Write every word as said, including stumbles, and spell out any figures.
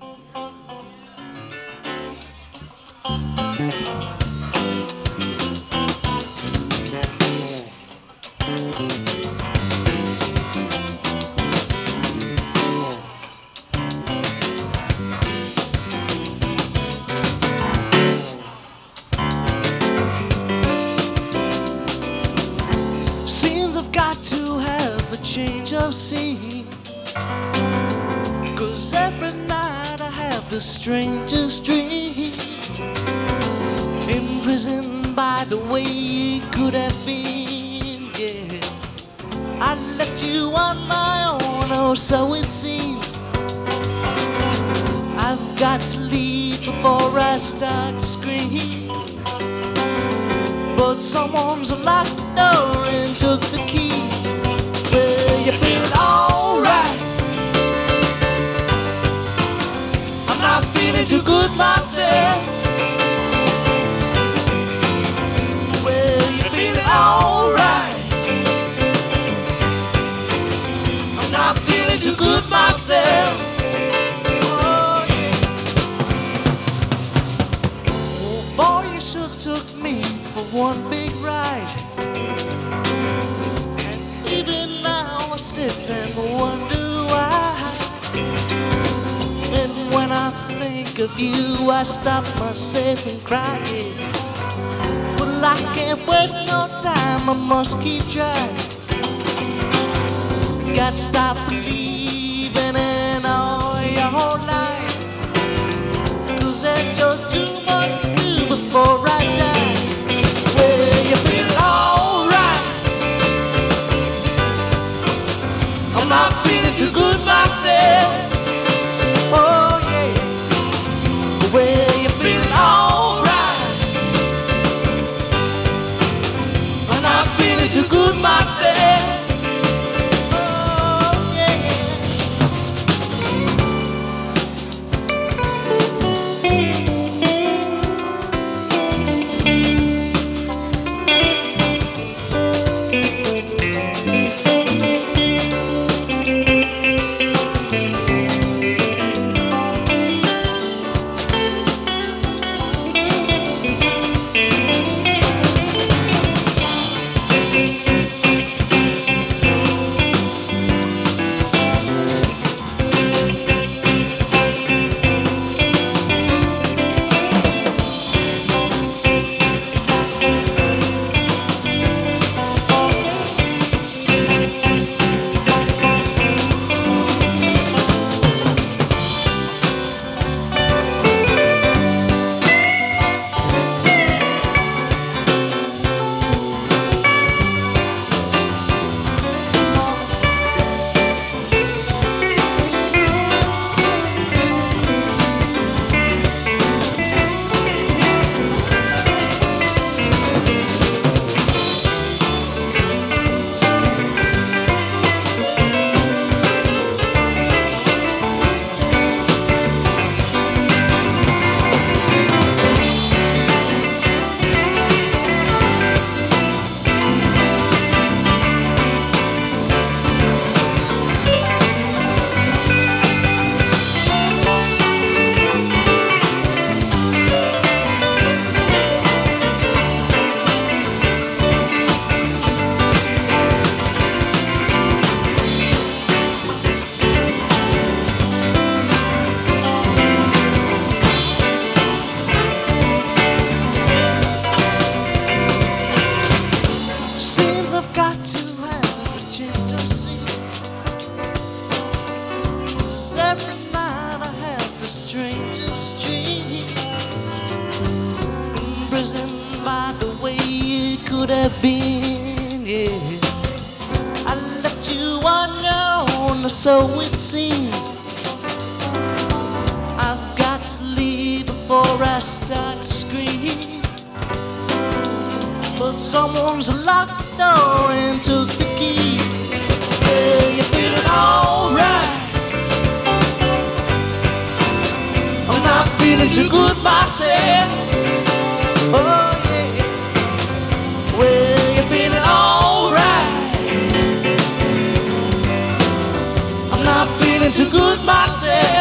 Seems I've got to have a change of scene, 'cause every night I have the strangest dream, imprisoned by the way it could have been. Yeah, I left you on my own, or so it seems. I've got to leave before I start to scream, but someone's locked the door and took the key. Well, you feeling alright? I'm not feeling too good myself. Well, you feeling alright? I'm not feeling too good myself. Oh, yeah. Oh, boy, you sure took me for one big ride, and even now I sit and wonder why. And when I think of you, I stop myself and cry. Well, I can't waste no time, I must keep trying. Got to stop believing in all your lies, 'cause there's just too much to do before I die. Well, you feel alright? I'm not feeling too good myself. Oh yeah. Well, you feel alright? I'm not feeling too good myself. Oh yeah. I've got to have a change of scene, 'cause every night I have the strangest dream, imprisoned by the way it could have been. Yeah, I left you on your own, so it seems. I've got to leave before I start to scream, but someone's locked the door and took the key. Well, you feeling alright? I'm not feeling too good myself. Oh yeah. Well, you feeling alright? I'm not feeling too good myself.